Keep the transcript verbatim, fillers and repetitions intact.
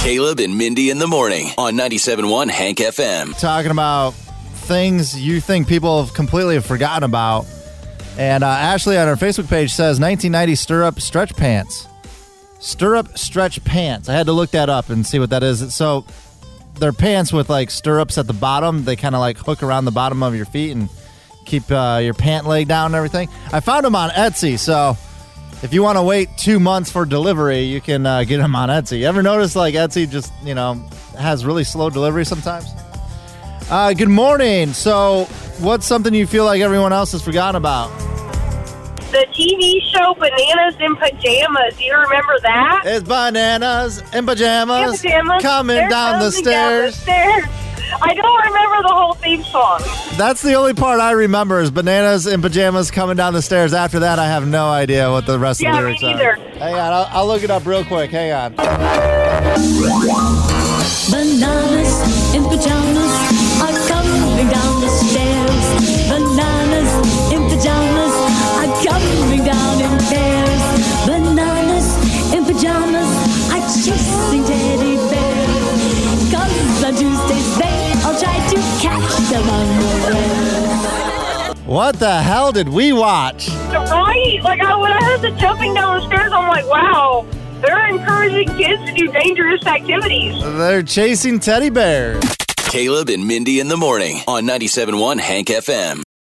Caleb and Mindy in the morning on ninety-seven point one Hank F M. Talking about things you think people have completely forgotten about. And uh, Ashley on our Facebook page says nineteen ninety stirrup stretch pants. Stirrup stretch pants. I had to look that up and see what that is. So they're pants with like stirrups at the bottom. They kind of like hook around the bottom of your feet and keep uh, your pant leg down and everything. I found them on Etsy, so if you want to wait two months for delivery, you can uh, get them on Etsy. You ever notice like Etsy just, you know, has really slow delivery sometimes? Uh, good morning. So what's something you feel like everyone else has forgotten about? The T V show Bananas in Pajamas. Do you remember that? It's bananas in pajamas, In pajamas. coming They're down the coming down the stairs. stairs. I don't remember the whole theme song. That's the only part I remember is bananas in pajamas coming down the stairs. After that, I have no idea what the rest Yeah, of the me lyrics are. neither. Hang on, I'll, I'll look it up real quick. Hang on. Bananas in pajamas are coming down the stairs. Bananas in pajamas are coming down in pairs. Bananas in pajamas are chasing teddy bears. 'Cause on Tuesdays they all try to catch them unawares. What the hell did we watch? Right? Like, I, when I heard the jumping down the stairs, I'm like, wow, they're encouraging kids to do dangerous activities. They're chasing teddy bears. Caleb and Mindy in the morning on ninety-seven point one Hank F M.